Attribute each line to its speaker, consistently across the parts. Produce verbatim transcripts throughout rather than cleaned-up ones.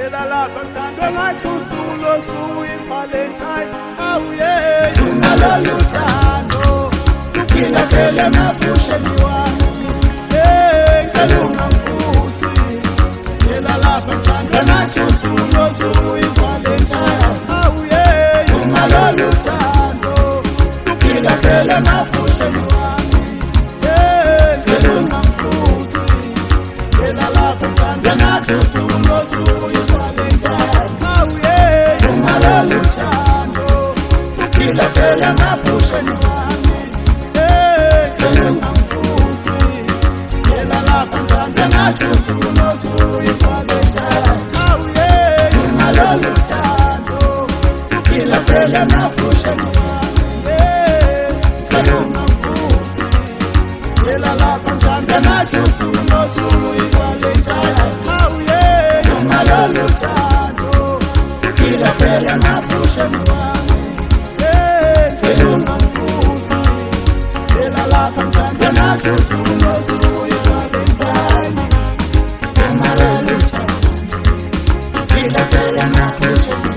Speaker 1: Ela la cantando la chusulo su Valentine.
Speaker 2: Oh yeah, unaloluthando uphila phela mabusheni wami. Hey, kalunga mfusi. Ela la cantando la chusulo su Valentine. Oh yeah, unaloluthando uphila phela mabusheni wami. Hey, kalunga mfusi. Ela la cantando la chusulo su Valentine. Oh yeah, unaloluthando uphila phela mabusheni wami. Hey, kalunga mfusi. Ela la cantando la chusulo su Valentine. Oh yeah, unaloluthando uphila phela mabusheni wami. Hey, kalunga mfusi. Ela la cantando la chusulo su Valentine. Oh yeah, unaloluthando uphila phela mabusheni wami. Hey, kalunga mfusi. Ela la cantando la chusulo su Valentine. Unaloluthando uphila phela mabusheni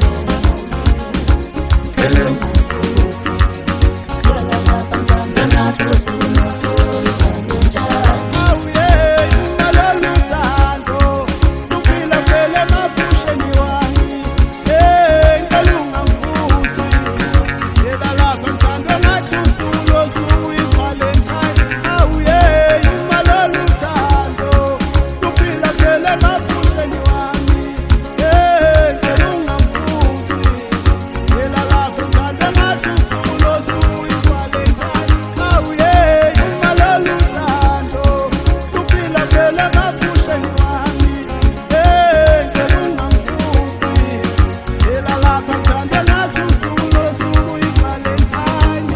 Speaker 2: wami. Kalunga mfusi. Ela la cantando la chusulo su Valentine. Oh yeah, unaloluthando uphila phela mabusheni wami. Hey, kalunga mfusi. Ela la cantando la chusulo su Valentine. Oh yeah, unaloluthando uphila phela mabusheni wami. Hey, kalunga mfusi. Ela la cantando la chusulo su Valentine. Oh yeah, unaloluthando uphila phela mabusheni wami. Hey, kalunga mfusi. Ela la cantando la chusulo su Valentine.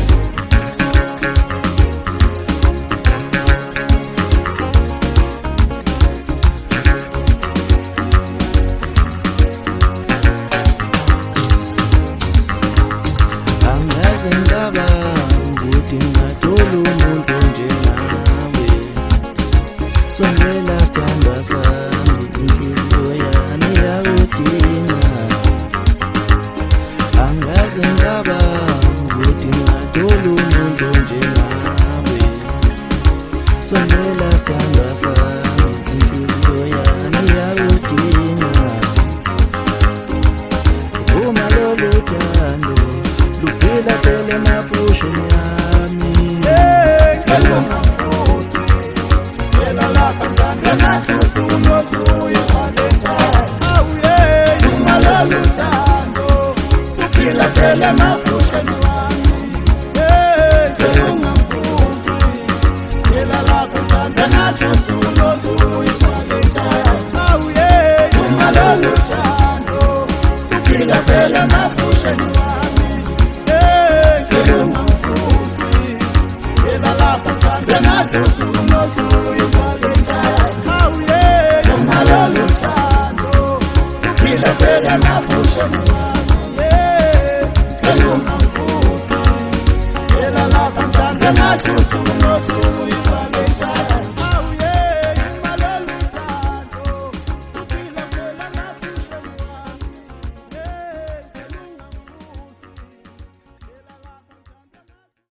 Speaker 3: Angaze ngaba ukuthi ngathola umuntu njengawe. Sondela sithandwa sami, inhliziyo yami iyakudinga. Angaze ngaba ukuthi ngathola umuntu njengawe. Sondela sithandwa sami, inhliziyo yami iyakudinga. Uma lolu thando luphila phela mabusheni yami.
Speaker 2: Hey, kalunga mfusi. Ela la cantando la chusulo su Valentine. Oh yeah, unaloluthando uphila phela mabusheni wami. Hey, kalunga mfusi. Ela la cantando la chusulo su Valentine. Oh yeah, unaloluthando uphila phela mabusheni wami. Hey, kalunga mfusi. Ela la cantando la chusulo su Valentine. Oh yeah, unaloluthando uphila phela mabusheni wami. Yeah, kalunga mfusi. Ela la cantando la chusulo su Valentine.